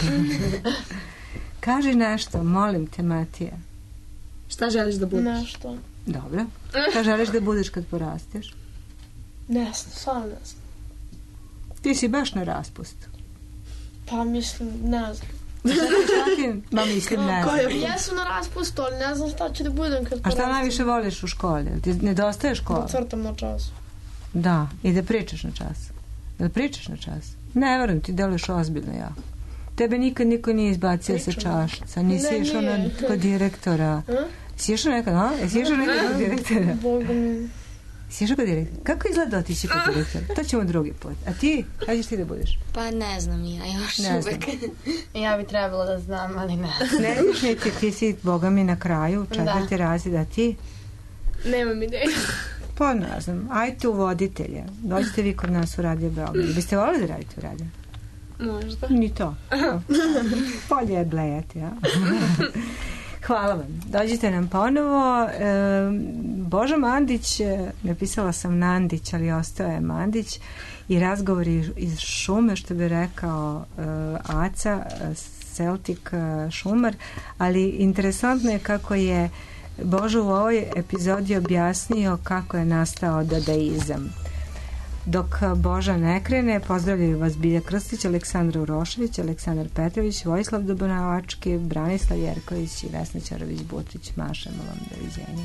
Kaži nešto, molim te, Matija. Šta želiš da budeš? Nešto. Dobro. Šta želiš da budeš kad porasteš? Ne znam, stvarno ne znam. Ti si baš na raspustu. Pa mislim, ne znam. Ma mislim, ne znam. Jesam na raspustu, ali ne znam šta ću da budem kad porastem. A šta najviše voliš u školi? Ti nedostaje škola? Da crtam na času. Da, i da pričaš na čas. Da pričaš na čas. Ne, verujem, ti deluješ ozbiljno jako. Tebe nikad niko nije izbacio sa čašica. Nisi išao kod direktora. Si išao nekad, a? Jesi išao nekad kod direktora? Boga mi. Si išao kod direktora? Kako izgleda otići kod direktora? To ćemo drugi put. A ti? Kada ćeš ti da budeš? Pa ne znam ja još uvek. Ja bi trebalo da znam, ali ne. Ne znaš niti, ti si, Boga mi, na kraju, 4. razred, a ti? Nemam ideju. Pa ne znam, ajte u voditelje. Dođite vi kod nas u Radio Beograd. Biste volili da radite u radio? Možda. Ni to. Bolje je blejati, ja. Hvala vam. Dođite nam ponovo. Božo Mandić, napisala sam Nandić, ali ostao je Mandić, i razgovori iz šume, što bi rekao Aca, Celtic šumar, ali interesantno je kako je Božo u ovoj epizodi objasnio kako je nastao dadaizam. Dok Boža ne krene, pozdravljaju vas Bilja Krstić, Aleksandra Urošević, Aleksandar Petrović, Vojislav Dobonavački, Branislav Jerković i Vesna Ćorović-Butrić. Mašemo vam, doviđenja.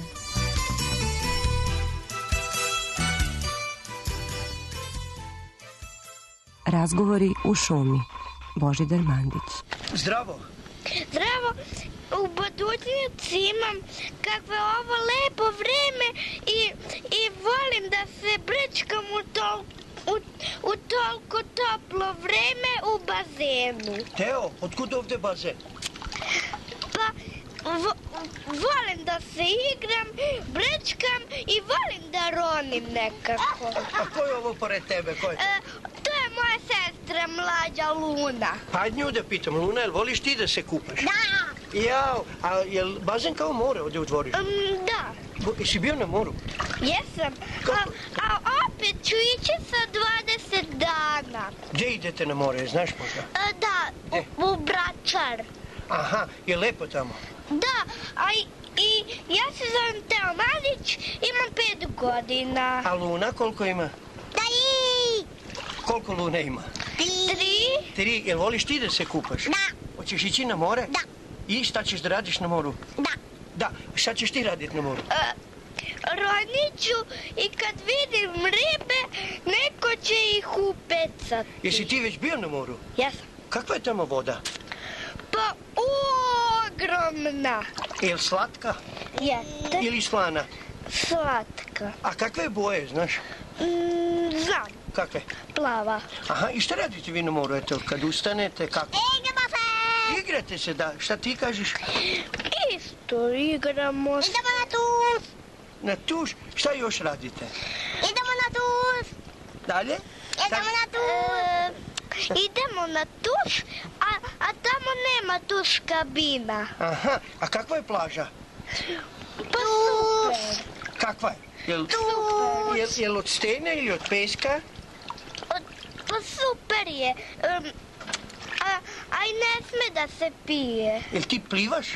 Razgovori u šumi. Božidar Mandić. Zdravo. Zdravo. U budućnosti imam kakve ovo lepo vreme i volim da se brčkam u toliko toplo vreme u bazenu. Teo, otkud ovde bazen? Pa volim da se igram, brčkam i volim da ronim nekako. A ko je ovo pored tebe? Ko je? To je moja sestra, mlađa Luna. Pa nju da pitam, Luna, jel voliš ti da se kupaš? Da. Jao, a je bazen kao more ovdje u dvorištu? Da. Jesi bio na moru? Jesam. A opet ću ići za 20 dana. Gdje idete na more, znaš možda? Da, u Vračar. Aha, je lepo tamo? Da, i ja se zovem Teo Malić, imam 5 godina. A Luna koliko ima? 3. Koliko Luna ima? 3. 3, jel voliš ti da se kupaš? Da. Hoćeš ići na more? Da. I šta ćeš da radiš na moru? Da. Da, šta ćeš ti raditi na moru? Roniću i kad vidim ribe, neko će ih upecati. Jesi ti već bio na moru? Jesam. Kakva je tamo voda? Pa ogromna. Je li slatka? Jeste. Ili slana? Slatka. A kakve boje, znaš? Znam. Kakve? Plava. Aha, i šta radite vi na moru? Eto, kad ustanete, kako? Igramo se! Igrate se, da. Šta ti kažeš? Isto, igramo se. Idemo na tuš! Na tuš? Šta još radite? Idemo na tuš! Dalje? Idemo na tuš! Idemo na tuš, a tamo nema tuš kabina. Aha, a kakva je plaža? Pa super. Kakva je? Jel od stene ili od peska? Pa super je. A i ne sme da se pije. Jel ti plivaš?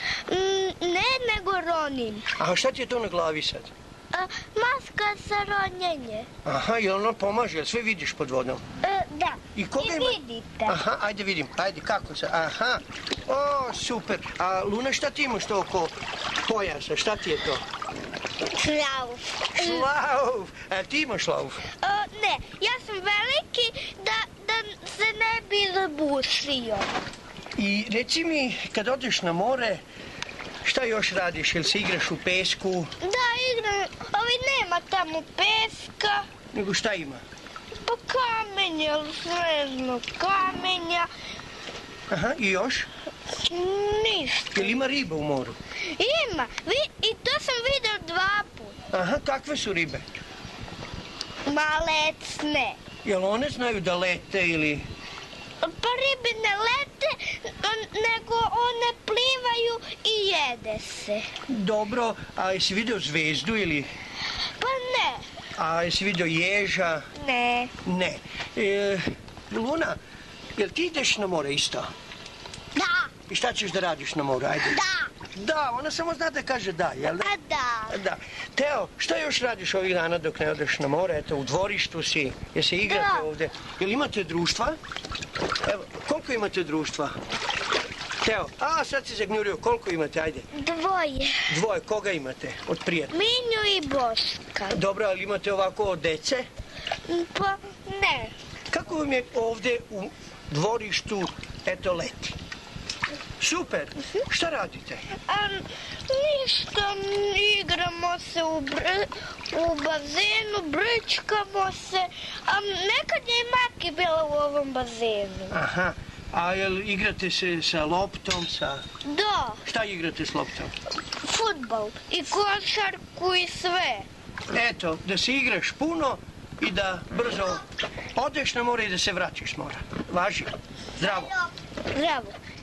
Ne, nego ronim. A šta ti je to na glavi sad? Maska za ronjenje. Aha, jel ono pomaže, jel sve vidiš pod vodom? Da, i vidite. Aha, ajde vidim, ajde kako se, aha. O, super. A Luna, šta ti imaš to oko pojasa, šta ti je to? Šlauf. Šlauf, a ti imaš šlauf? Ne, ja sam veliki da se ne bi zabušio. I reci mi, kad odeš na more, šta još radiš? Jel se igraš u pesku? Da, igram, ali nema tamo peska. Nego šta ima? Pa kamenja, snežno kamenja. Aha, i još? Ništa. Jel ima riba u moru? Ima, i to sam vidio 2 puta. Aha, kakve su ribe? Malecne. Jel one znaju da lete ili... Pa ribe ne lete, nego one plivaju i jede se. Dobro, a jesi vidio zvezdu ili... Pa ne. A jesi vidio ježa? Ne. Ne. Luna, jel ti ideš na more isto? Da. I šta ćeš da radiš na moru, ajde? Da. Da, ona samo zna da kaže da, jel da? A da. Da. Teo, šta još radiš ovih dana dok ne odeš na more? Eto, u dvorištu si. Jel se igrate ovde? Jel imate društva? Evo, koliko imate društva? Teo, a sad si zagnjurio, koliko imate, ajde? 2. 2, koga imate od prijatelja? Minju i Boška. Dobro, ali imate ovako od dece? Pa ne. Kako vam je ovde u dvorištu, eto, leti? Super. Šta radite? Ništa, igramo se u bazenu, brčkamo se. Nekad je i Maki bila u ovom bazenu. Aha, a jel igrate se sa loptom, sa... Da. Šta igrate s loptom? Fudbal i košarku i sve. Eto, da se igraš puno i da brzo odeš na more i da se vraćaš s mora. Važi. Zdravo. Zdravo.